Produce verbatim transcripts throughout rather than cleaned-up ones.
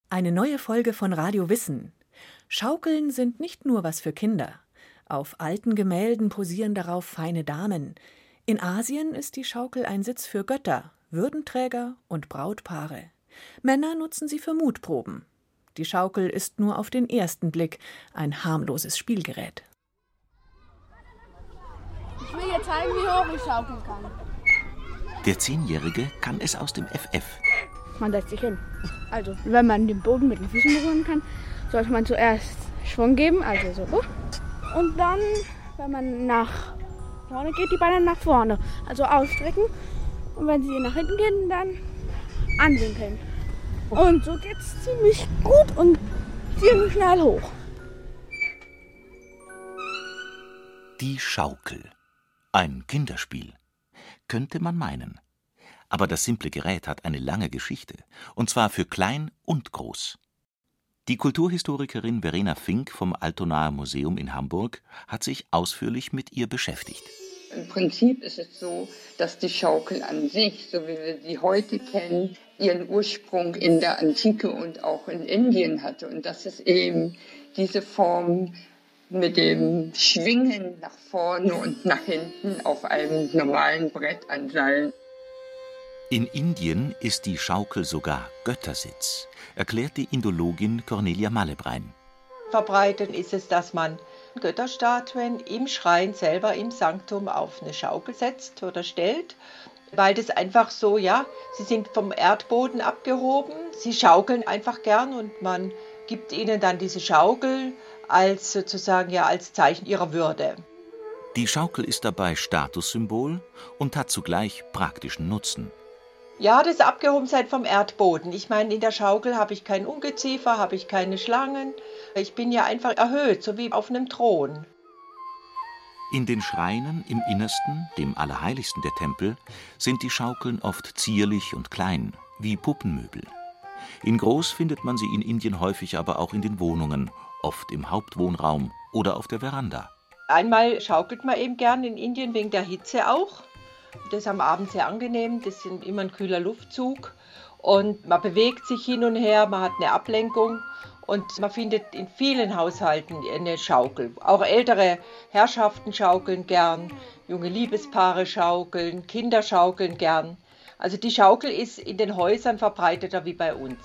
Eine neue Folge von Radio Wissen. Schaukeln sind nicht nur was für Kinder. Auf alten Gemälden posieren darauf feine Damen. In Asien ist die Schaukel ein Sitz für Götter, Würdenträger und Brautpaare. Männer nutzen sie für Mutproben. Die Schaukel ist nur auf den ersten Blick ein harmloses Spielgerät. Ich will dir zeigen, wie hoch ich schaukeln kann. Der Zehnjährige kann es aus dem F F. Man setzt sich hin. Also, wenn man den Boden mit den Füßen berühren kann, sollte man zuerst Schwung geben, also so hoch. Und dann, wenn man nach vorne geht, die Beine nach vorne, also ausstrecken. Und wenn sie nach hinten gehen, dann anwinkeln. Und so geht es ziemlich gut und ziemlich schnell hoch. Die Schaukel. Ein Kinderspiel. Könnte man meinen. Aber das simple Gerät hat eine lange Geschichte, und zwar für klein und groß. Die Kulturhistorikerin Verena Fink vom Altonaer Museum in Hamburg hat sich ausführlich mit ihr beschäftigt. Im Prinzip ist es so, dass die Schaukel an sich, so wie wir sie heute kennen, ihren Ursprung in der Antike und auch in Indien hatte. Und das ist eben diese Form mit dem Schwingen nach vorne und nach hinten auf einem normalen Brett an Seilen. In Indien ist die Schaukel sogar Göttersitz, erklärt die Indologin Cornelia Malebrein. Verbreitet ist es, dass man Götterstatuen im Schrein selber, im Sanktum, auf eine Schaukel setzt oder stellt, weil das einfach so, ja, sie sind vom Erdboden abgehoben, sie schaukeln einfach gern und man gibt ihnen dann diese Schaukel als sozusagen ja als Zeichen ihrer Würde. Die Schaukel ist dabei Statussymbol und hat zugleich praktischen Nutzen. Ja, das Abgehobensein vom Erdboden. Ich meine, in der Schaukel habe ich kein Ungeziefer, habe ich keine Schlangen. Ich bin ja einfach erhöht, so wie auf einem Thron. In den Schreinen im Innersten, dem Allerheiligsten der Tempel, sind die Schaukeln oft zierlich und klein, wie Puppenmöbel. In groß findet man sie in Indien häufig aber auch in den Wohnungen, oft im Hauptwohnraum oder auf der Veranda. Einmal schaukelt man eben gern in Indien wegen der Hitze auch. Das ist am Abend sehr angenehm, das ist immer ein kühler Luftzug und man bewegt sich hin und her, man hat eine Ablenkung und man findet in vielen Haushalten eine Schaukel. Auch ältere Herrschaften schaukeln gern, junge Liebespaare schaukeln, Kinder schaukeln gern. Also die Schaukel ist in den Häusern verbreiteter wie bei uns.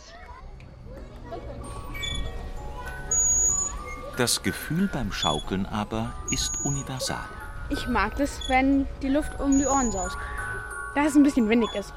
Das Gefühl beim Schaukeln aber ist universal. Ich mag das, wenn die Luft um die Ohren saust. Da es ein bisschen windig ist.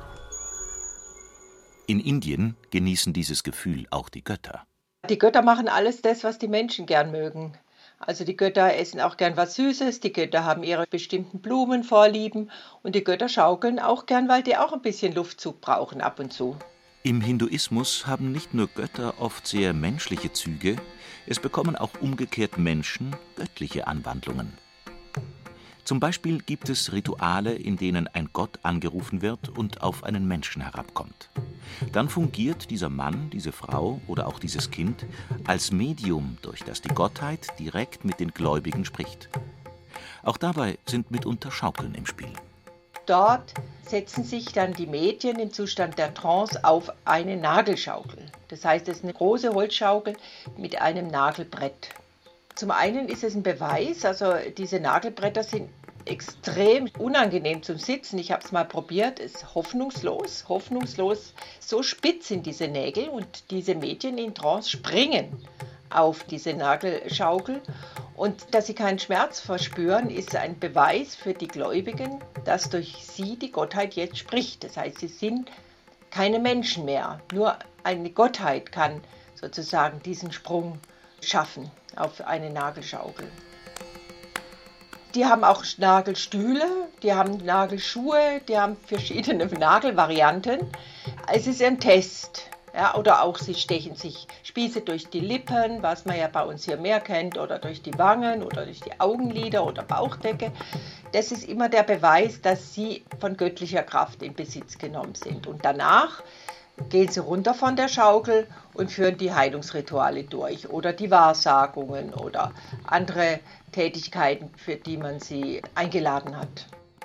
In Indien genießen dieses Gefühl auch die Götter. Die Götter machen alles das, was die Menschen gern mögen. Also die Götter essen auch gern was Süßes, die Götter haben ihre bestimmten Blumenvorlieben und die Götter schaukeln auch gern, weil die auch ein bisschen Luftzug brauchen ab und zu. Im Hinduismus haben nicht nur Götter oft sehr menschliche Züge, es bekommen auch umgekehrt Menschen göttliche Anwandlungen. Zum Beispiel gibt es Rituale, in denen ein Gott angerufen wird und auf einen Menschen herabkommt. Dann fungiert dieser Mann, diese Frau oder auch dieses Kind als Medium, durch das die Gottheit direkt mit den Gläubigen spricht. Auch dabei sind mitunter Schaukeln im Spiel. Dort setzen sich dann die Mädchen im Zustand der Trance auf eine Nagelschaukel. Das heißt, es ist eine große Holzschaukel mit einem Nagelbrett. Zum einen ist es ein Beweis, also diese Nagelbretter sind extrem unangenehm zum Sitzen. Ich habe es mal probiert, es ist hoffnungslos, hoffnungslos. So spitz sind diese Nägel und diese Mädchen in Trance springen auf diese Nagelschaukel. Und dass sie keinen Schmerz verspüren, ist ein Beweis für die Gläubigen, dass durch sie die Gottheit jetzt spricht. Das heißt, sie sind keine Menschen mehr. Nur eine Gottheit kann sozusagen diesen Sprung schaffen auf eine Nagelschaukel. Die haben auch Nagelstühle, die haben Nagelschuhe, die haben verschiedene Nagelvarianten. Es ist ein Test. Ja, oder auch sie stechen sich Spieße durch die Lippen, was man ja bei uns hier mehr kennt, oder durch die Wangen oder durch die Augenlider oder Bauchdecke. Das ist immer der Beweis, dass sie von göttlicher Kraft in Besitz genommen sind. Und danach gehen sie runter von der Schaukel und führen die Heilungsrituale durch oder die Wahrsagungen oder andere Tätigkeiten, für die man sie eingeladen hat.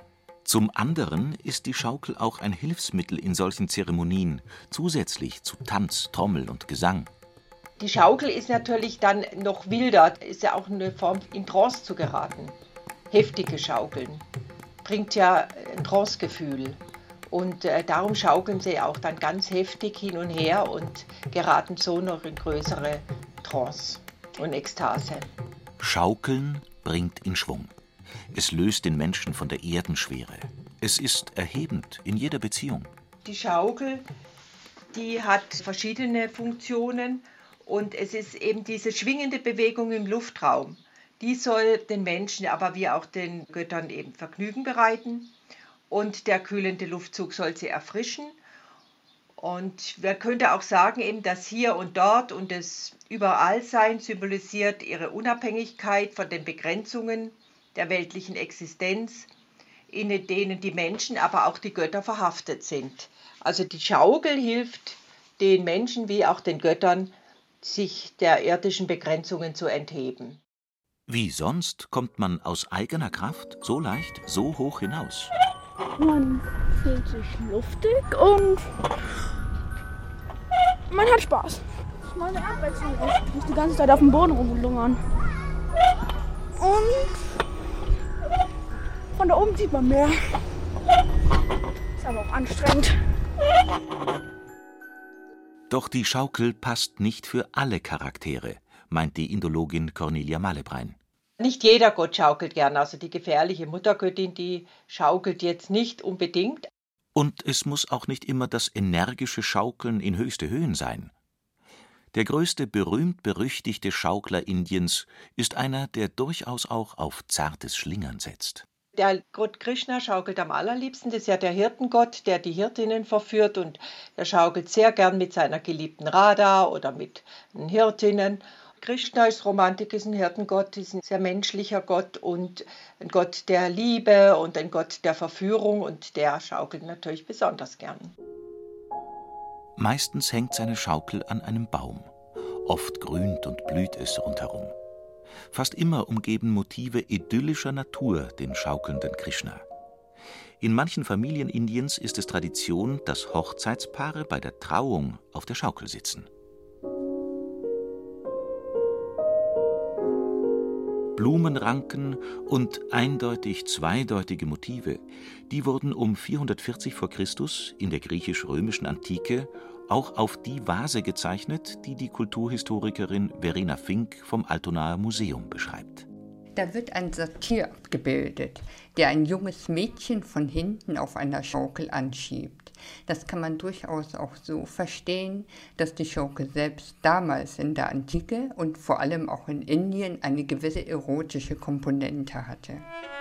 Zum anderen ist die Schaukel auch ein Hilfsmittel in solchen Zeremonien, zusätzlich zu Tanz, Trommel und Gesang. Die Schaukel ist natürlich dann noch wilder, ist ja auch eine Form, in Trance zu geraten. Heftige Schaukeln bringt ja ein Trancegefühl. Und äh, darum schaukeln sie auch dann ganz heftig hin und her und geraten so noch in größere Trance und Ekstase. Schaukeln bringt in Schwung. Es löst den Menschen von der Erdenschwere. Es ist erhebend in jeder Beziehung. Die Schaukel, die hat verschiedene Funktionen und es ist eben diese schwingende Bewegung im Luftraum. Die soll den Menschen, aber wie auch den Göttern eben Vergnügen bereiten. Und der kühlende Luftzug soll sie erfrischen. Und man könnte auch sagen, eben das Hier und Dort und das Überallsein symbolisiert ihre Unabhängigkeit von den Begrenzungen der weltlichen Existenz, in denen die Menschen, aber auch die Götter verhaftet sind. Also die Schaukel hilft den Menschen wie auch den Göttern, sich der irdischen Begrenzungen zu entheben. Wie sonst kommt man aus eigener Kraft so leicht, so hoch hinaus? Man fühlt sich luftig und man hat Spaß. Das ist mal eine Abwechslung, nicht die ganze Zeit auf dem Boden rumlungern. Und von da oben sieht man mehr. Ist aber auch anstrengend. Doch die Schaukel passt nicht für alle Charaktere, meint die Indologin Cornelia Malebrein. Nicht jeder Gott schaukelt gern, also die gefährliche Muttergöttin, die schaukelt jetzt nicht unbedingt. Und es muss auch nicht immer das energische Schaukeln in höchste Höhen sein. Der größte berühmt-berüchtigte Schaukler Indiens ist einer, der durchaus auch auf zartes Schlingern setzt. Der Gott Krishna schaukelt am allerliebsten, das ist ja der Hirtengott, der die Hirtinnen verführt und der schaukelt sehr gern mit seiner geliebten Radha oder mit den Hirtinnen. Krishna ist Romantik, ist ein Hirtengott, ist ein sehr menschlicher Gott und ein Gott der Liebe und ein Gott der Verführung und der schaukelt natürlich besonders gern. Meistens hängt seine Schaukel an einem Baum. Oft grünt und blüht es rundherum. Fast immer umgeben Motive idyllischer Natur den schaukelnden Krishna. In manchen Familien Indiens ist es Tradition, dass Hochzeitspaare bei der Trauung auf der Schaukel sitzen. Blumenranken und eindeutig zweideutige Motive, die wurden um vierhundertvierzig vor Christus in der griechisch-römischen Antike auch auf die Vase gezeichnet, die die Kulturhistorikerin Verena Fink vom Altonaer Museum beschreibt. Da wird ein Satyr abgebildet, der ein junges Mädchen von hinten auf einer Schaukel anschiebt. Das kann man durchaus auch so verstehen, dass die Schaukel selbst damals in der Antike und vor allem auch in Indien eine gewisse erotische Komponente hatte.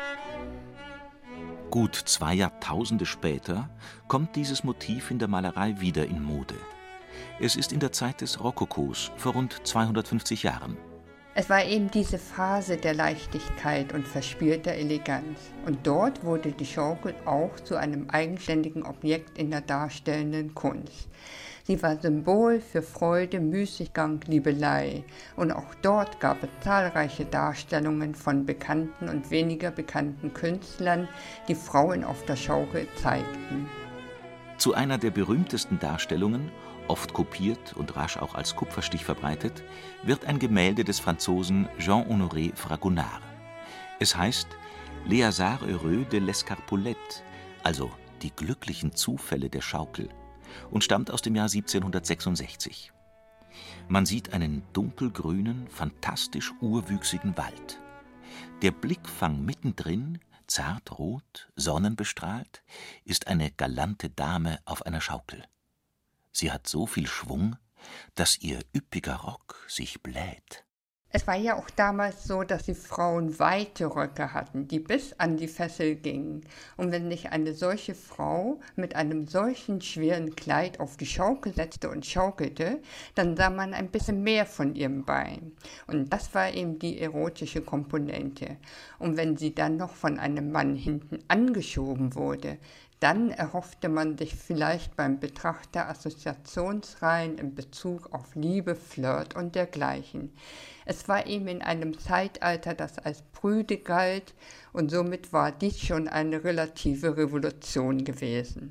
Gut zwei Jahrtausende später kommt dieses Motiv in der Malerei wieder in Mode. Es ist in der Zeit des Rokokos vor rund zweihundertfünfzig Jahren. Es war eben diese Phase der Leichtigkeit und verspielter Eleganz. Und dort wurde die Schaukel auch zu einem eigenständigen Objekt in der darstellenden Kunst. Sie war Symbol für Freude, Müßiggang, Liebelei. Und auch dort gab es zahlreiche Darstellungen von bekannten und weniger bekannten Künstlern, die Frauen auf der Schaukel zeigten. Zu einer der berühmtesten Darstellungen, oft kopiert und rasch auch als Kupferstich verbreitet, wird ein Gemälde des Franzosen Jean-Honoré Fragonard. Es heißt Les hasards heureux de l'escarpolette, also die glücklichen Zufälle der Schaukel, und stammt aus dem Jahr siebzehnhundertsechsundsechzig. Man sieht einen dunkelgrünen, fantastisch urwüchsigen Wald. Der Blickfang mittendrin, zart rot, sonnenbestrahlt, ist eine galante Dame auf einer Schaukel. Sie hat so viel Schwung, dass ihr üppiger Rock sich bläht. Es war ja auch damals so, dass die Frauen weite Röcke hatten, die bis an die Fessel gingen. Und wenn sich eine solche Frau mit einem solchen schweren Kleid auf die Schaukel setzte und schaukelte, dann sah man ein bisschen mehr von ihrem Bein. Und das war eben die erotische Komponente. Und wenn sie dann noch von einem Mann hinten angeschoben wurde, Dann erhoffte man sich vielleicht beim Betrachter Assoziationsreihen in Bezug auf Liebe, Flirt und dergleichen. Es war eben in einem Zeitalter, das als prüde galt, und somit war dies schon eine relative Revolution gewesen.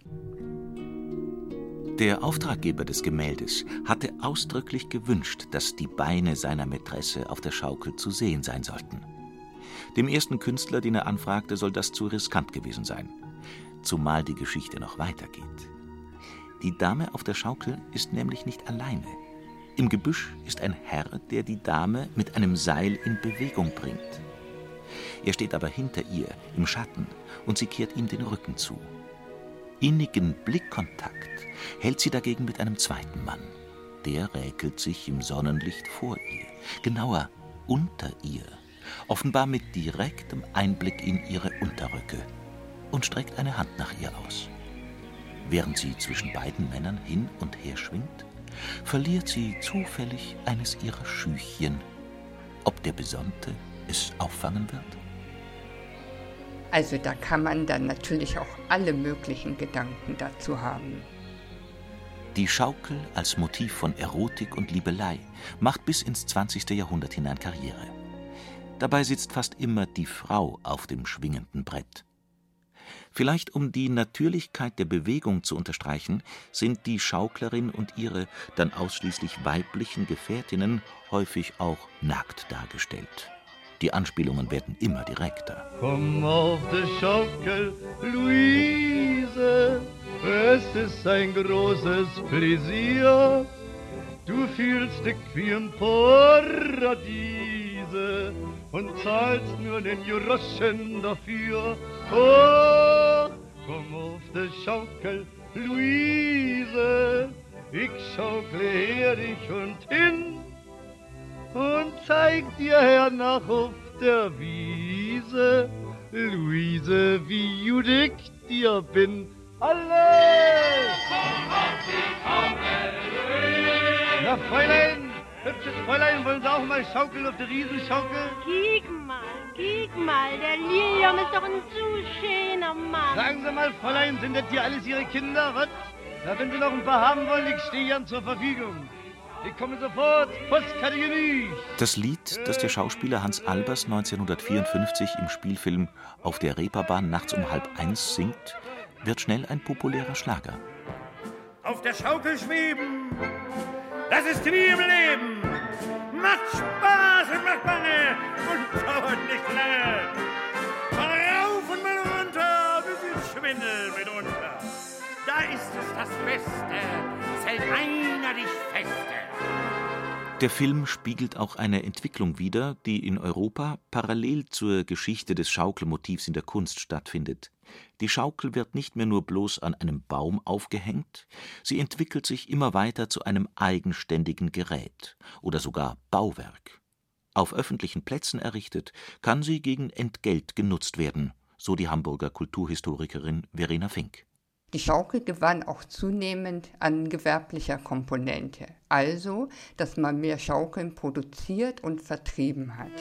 Der Auftraggeber des Gemäldes hatte ausdrücklich gewünscht, dass die Beine seiner Mätresse auf der Schaukel zu sehen sein sollten. Dem ersten Künstler, den er anfragte, soll das zu riskant gewesen sein, zumal die Geschichte noch weitergeht. Die Dame auf der Schaukel ist nämlich nicht alleine. Im Gebüsch ist ein Herr, der die Dame mit einem Seil in Bewegung bringt. Er steht aber hinter ihr, im Schatten, und sie kehrt ihm den Rücken zu. Innigen Blickkontakt hält sie dagegen mit einem zweiten Mann. Der räkelt sich im Sonnenlicht vor ihr, genauer unter ihr, offenbar mit direktem Einblick in ihre Unterröcke, und streckt eine Hand nach ihr aus. Während sie zwischen beiden Männern hin und her schwingt, verliert sie zufällig eines ihrer Schüchchen. Ob der Besonnte es auffangen wird? Also da kann man dann natürlich auch alle möglichen Gedanken dazu haben. Die Schaukel als Motiv von Erotik und Liebelei macht bis ins zwanzigste Jahrhundert hinein Karriere. Dabei sitzt fast immer die Frau auf dem schwingenden Brett. Vielleicht um die Natürlichkeit der Bewegung zu unterstreichen, sind die Schauklerin und ihre dann ausschließlich weiblichen Gefährtinnen häufig auch nackt dargestellt. Die Anspielungen werden immer direkter. Komm auf die Schaukel, Luise, es ist ein großes Pläsier. Du fühlst dich wie im Paradiese und zahlst nur den Groschen dafür. Oh, komm auf die Schaukel, Luise, ich schaukle her dich und hin und zeig dir hernach auf der Wiese, Luise, wie judig dir bin. Alle! Komm auf die Schaukel, Luise! Na, Fräulein, hübsches Fräulein, wollen Sie auch mal schaukeln auf der Riesenschaukel? Kiek mal, kiek mal, der Lilium ist doch ein zu schöner Mann. Sagen Sie mal, Fräulein, sind das hier alles Ihre Kinder, was? Na, wenn Sie noch ein paar haben wollen, ich stehe Ihnen zur Verfügung. Ich komme sofort, Postkategorie. Das Lied, das der Schauspieler Hans Albers neunzehnhundertvierundfünfzig im Spielfilm Auf der Reeperbahn nachts um halb eins singt, wird schnell ein populärer Schlager. Auf der Schaukel schweben, das ist wie im Leben. Macht Spaß und macht Bange und dauert nicht lange. Mal rauf und mal runter, bis ins Schwindel mitunter. Da ist es das Beste, zählt einer dich feste. Der Film spiegelt auch eine Entwicklung wider, die in Europa parallel zur Geschichte des Schaukelmotivs in der Kunst stattfindet. Die Schaukel wird nicht mehr nur bloß an einem Baum aufgehängt, sie entwickelt sich immer weiter zu einem eigenständigen Gerät oder sogar Bauwerk. Auf öffentlichen Plätzen errichtet, kann sie gegen Entgelt genutzt werden, so die Hamburger Kulturhistorikerin Verena Fink. Die Schaukel gewann auch zunehmend an gewerblicher Komponente, also, dass man mehr Schaukeln produziert und vertrieben hat.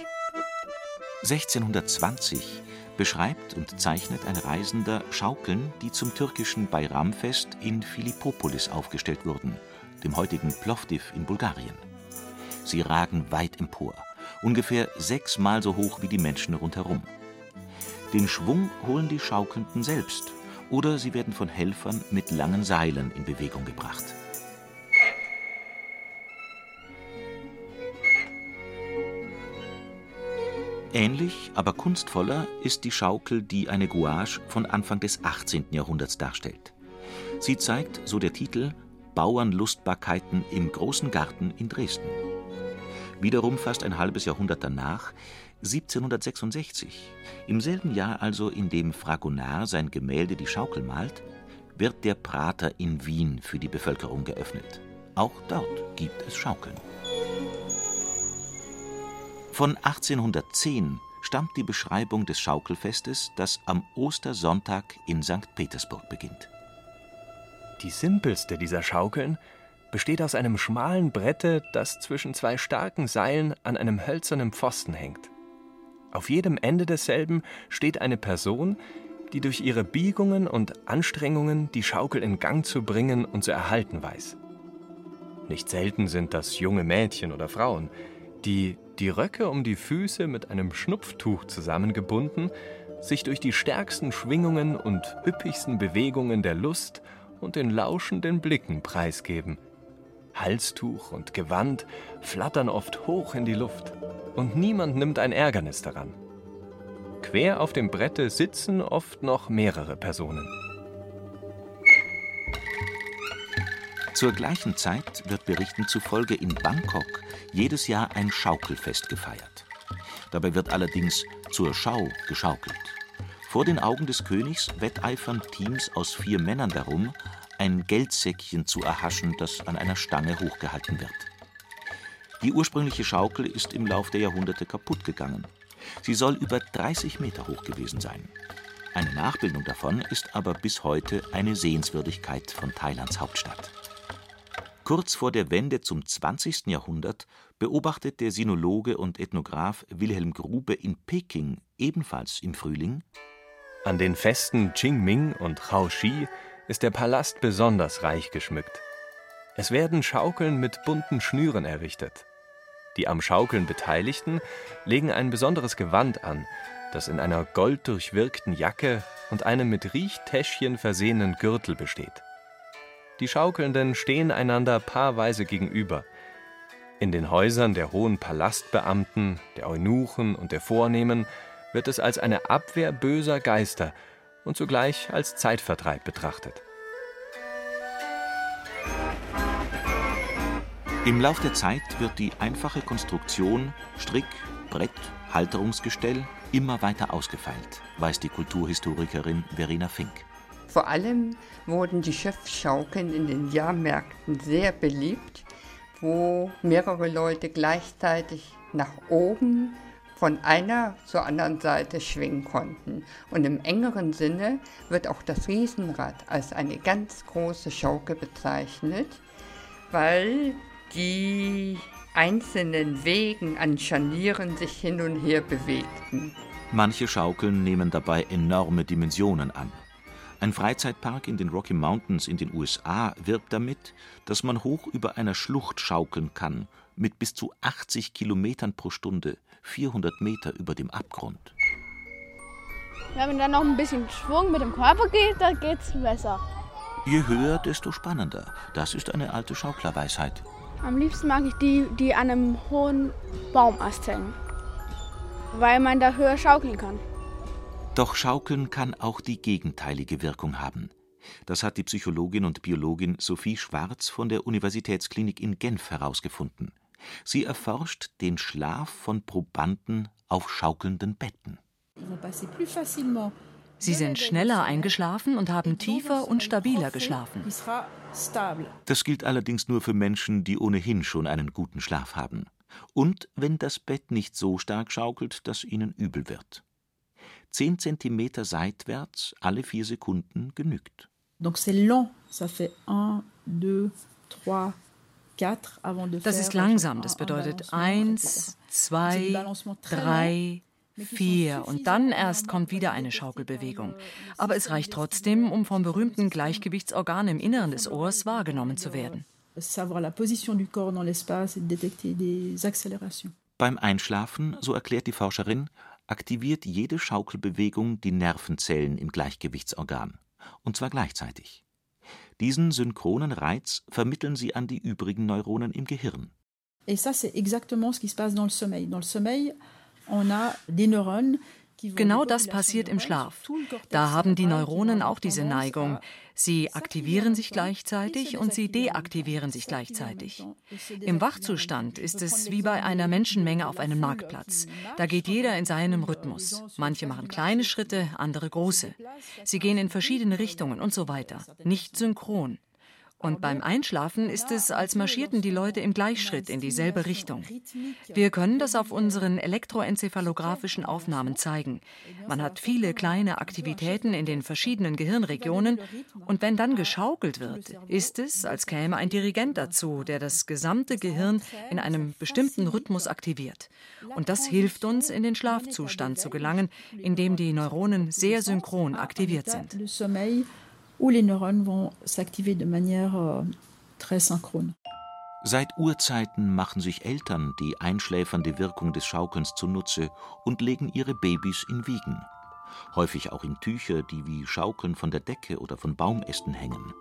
sechzehnhundertzwanzig beschreibt und zeichnet ein Reisender Schaukeln, die zum türkischen Bayramfest in Philippopolis aufgestellt wurden, dem heutigen Plovdiv in Bulgarien. Sie ragen weit empor, ungefähr sechsmal so hoch wie die Menschen rundherum. Den Schwung holen die Schaukelnden selbst, oder sie werden von Helfern mit langen Seilen in Bewegung gebracht. Ähnlich, aber kunstvoller ist die Schaukel, die eine Gouache von Anfang des achtzehnten Jahrhunderts darstellt. Sie zeigt, so der Titel, Bauernlustbarkeiten im großen Garten in Dresden. Wiederum fast ein halbes Jahrhundert danach, siebzehnhundertsechsundsechzig, im selben Jahr also, in dem Fragonard sein Gemälde Die Schaukel malt, wird der Prater in Wien für die Bevölkerung geöffnet. Auch dort gibt es Schaukeln. Von achtzehnhundertzehn stammt die Beschreibung des Schaukelfestes, das am Ostersonntag in Sankt Petersburg beginnt. Die simpelste dieser Schaukeln besteht aus einem schmalen Brette, das zwischen zwei starken Seilen an einem hölzernen Pfosten hängt. Auf jedem Ende desselben steht eine Person, die durch ihre Biegungen und Anstrengungen die Schaukel in Gang zu bringen und zu erhalten weiß. Nicht selten sind das junge Mädchen oder Frauen, die, die Röcke um die Füße mit einem Schnupftuch zusammengebunden, sich durch die stärksten Schwingungen und üppigsten Bewegungen der Lust und den lauschenden Blicken preisgeben. Halstuch und Gewand flattern oft hoch in die Luft und niemand nimmt ein Ärgernis daran. Quer auf dem Brette sitzen oft noch mehrere Personen. Zur gleichen Zeit wird Berichten zufolge in Bangkok jedes Jahr ein Schaukelfest gefeiert. Dabei wird allerdings zur Schau geschaukelt. Vor den Augen des Königs wetteifern Teams aus vier Männern darum, ein Geldsäckchen zu erhaschen, das an einer Stange hochgehalten wird. Die ursprüngliche Schaukel ist im Lauf der Jahrhunderte kaputt gegangen. Sie soll über dreißig Meter hoch gewesen sein. Eine Nachbildung davon ist aber bis heute eine Sehenswürdigkeit von Thailands Hauptstadt. Kurz vor der Wende zum zwanzigsten Jahrhundert beobachtet der Sinologe und Ethnograph Wilhelm Grube in Peking ebenfalls im Frühling: An den Festen Qingming und Shaoxi ist der Palast besonders reich geschmückt. Es werden Schaukeln mit bunten Schnüren errichtet. Die am Schaukeln Beteiligten legen ein besonderes Gewand an, das in einer golddurchwirkten Jacke und einem mit Riechtäschchen versehenen Gürtel besteht. Die Schaukelnden stehen einander paarweise gegenüber. In den Häusern der hohen Palastbeamten, der Eunuchen und der Vornehmen wird es als eine Abwehr böser Geister und zugleich als Zeitvertreib betrachtet. Im Lauf der Zeit wird die einfache Konstruktion Strick, Brett, Halterungsgestell immer weiter ausgefeilt, weiß die Kulturhistorikerin Verena Fink. Vor allem wurden die Schöpfschaukeln in den Jahrmärkten sehr beliebt, wo mehrere Leute gleichzeitig nach oben von einer zur anderen Seite schwingen konnten. Und im engeren Sinne wird auch das Riesenrad als eine ganz große Schaukel bezeichnet, weil die einzelnen Wegen an Scharnieren sich hin und her bewegten. Manche Schaukeln nehmen dabei enorme Dimensionen an. Ein Freizeitpark in den Rocky Mountains in den U S A wirbt damit, dass man hoch über einer Schlucht schaukeln kann, mit bis zu achtzig Kilometern pro Stunde, vierhundert Meter über dem Abgrund. Wenn man dann noch ein bisschen Schwung mit dem Körper geht, dann geht's besser. Je höher, desto spannender. Das ist eine alte Schauklerweisheit. Am liebsten mag ich die, die an einem hohen Baumast hängen, weil man da höher schaukeln kann. Doch Schaukeln kann auch die gegenteilige Wirkung haben. Das hat die Psychologin und Biologin Sophie Schwarz von der Universitätsklinik in Genf herausgefunden. Sie erforscht den Schlaf von Probanden auf schaukelnden Betten. Sie sind schneller eingeschlafen und haben tiefer und stabiler geschlafen. Das gilt allerdings nur für Menschen, die ohnehin schon einen guten Schlaf haben. Und wenn das Bett nicht so stark schaukelt, dass ihnen übel wird. Zehn Zentimeter seitwärts alle vier Sekunden genügt. Das ist langsam, das bedeutet eins, zwei, drei, vier und dann erst kommt wieder eine Schaukelbewegung. Aber es reicht trotzdem, um vom berühmten Gleichgewichtsorgan im Inneren des Ohrs wahrgenommen zu werden. Beim Einschlafen, so erklärt die Forscherin, aktiviert jede Schaukelbewegung die Nervenzellen im Gleichgewichtsorgan. Und zwar gleichzeitig. Diesen synchronen Reiz vermitteln sie an die übrigen Neuronen im Gehirn. Genau das passiert im Schlaf. Da haben die Neuronen auch diese Neigung. Sie aktivieren sich gleichzeitig und sie deaktivieren sich gleichzeitig. Im Wachzustand ist es wie bei einer Menschenmenge auf einem Marktplatz. Da geht jeder in seinem Rhythmus. Manche machen kleine Schritte, andere große. Sie gehen in verschiedene Richtungen und so weiter. Nicht synchron. Und beim Einschlafen ist es, als marschierten die Leute im Gleichschritt in dieselbe Richtung. Wir können das auf unseren elektroenzephalographischen Aufnahmen zeigen. Man hat viele kleine Aktivitäten in den verschiedenen Gehirnregionen. Und wenn dann geschaukelt wird, ist es, als käme ein Dirigent dazu, der das gesamte Gehirn in einem bestimmten Rhythmus aktiviert. Und das hilft uns, in den Schlafzustand zu gelangen, in dem die Neuronen sehr synchron aktiviert sind. Où les neurones vont s'activer de manière euh, très synchrone. Seit Urzeiten machen sich Eltern die einschläfernde Wirkung des Schaukelns zunutze und legen ihre Babys in Wiegen. Häufig auch in Tücher, die wie Schaukeln von der Decke oder von Baumästen hängen.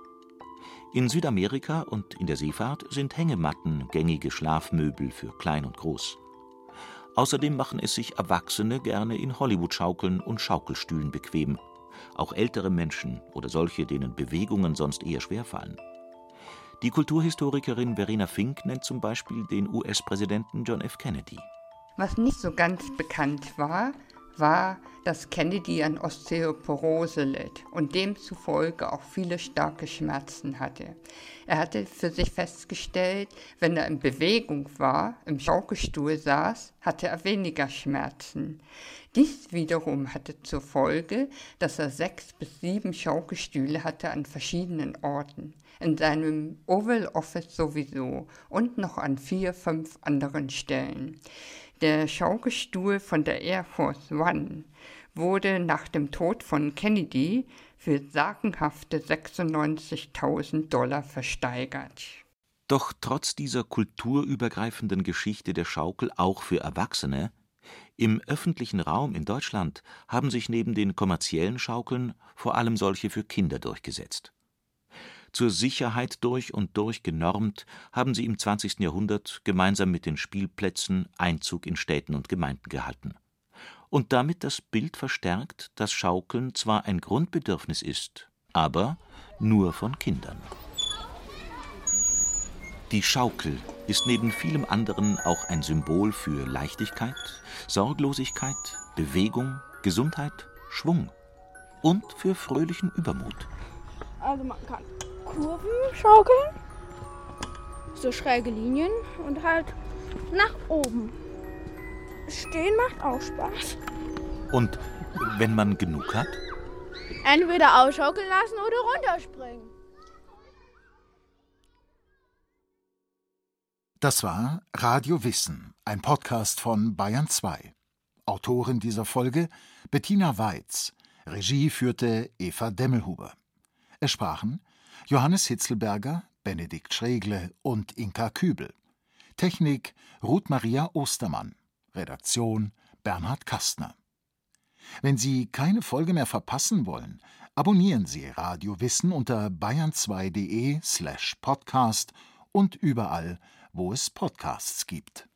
In Südamerika und in der Seefahrt sind Hängematten gängige Schlafmöbel für klein und groß. Außerdem machen es sich Erwachsene gerne in Hollywood-Schaukeln und Schaukelstühlen bequem. Auch ältere Menschen oder solche, denen Bewegungen sonst eher schwerfallen. Die Kulturhistorikerin Verena Fink nennt zum Beispiel den U S-Präsidenten John F. Kennedy. Was nicht so ganz bekannt war, war, dass Kennedy an Osteoporose litt und demzufolge auch viele starke Schmerzen hatte. Er hatte für sich festgestellt, wenn er in Bewegung war, im Schaukelstuhl saß, hatte er weniger Schmerzen. Dies wiederum hatte zur Folge, dass er sechs bis sieben Schaukelstühle hatte an verschiedenen Orten. In seinem Oval Office sowieso und noch an vier, fünf anderen Stellen. Der Schaukelstuhl von der Air Force One wurde nach dem Tod von Kennedy für sagenhafte sechsundneunzigtausend Dollar versteigert. Doch trotz dieser kulturübergreifenden Geschichte der Schaukel auch für Erwachsene, im öffentlichen Raum in Deutschland haben sich neben den kommerziellen Schaukeln vor allem solche für Kinder durchgesetzt. Zur Sicherheit durch und durch genormt, haben sie im zwanzigsten Jahrhundert gemeinsam mit den Spielplätzen Einzug in Städten und Gemeinden gehalten. Und damit das Bild verstärkt, dass Schaukeln zwar ein Grundbedürfnis ist, aber nur von Kindern. Die Schaukel ist neben vielem anderen auch ein Symbol für Leichtigkeit, Sorglosigkeit, Bewegung, Gesundheit, Schwung und für fröhlichen Übermut. Also man kann Kurven schaukeln, so schräge Linien und halt nach oben. Stehen macht auch Spaß. Und wenn man genug hat? Entweder ausschaukeln lassen oder runterspringen. Das war Radio Wissen, ein Podcast von Bayern zwei. Autorin dieser Folge Bettina Weiz. Regie führte Eva Demmelhuber. Es sprachen Johannes Hitzelberger, Benedikt Schregle und Inka Kübel. Technik Ruth Maria Ostermann. Redaktion Bernhard Kastner. Wenn Sie keine Folge mehr verpassen wollen, abonnieren Sie Radio Wissen unter bayern zwei punkt de slash podcast und überall, wo es Podcasts gibt.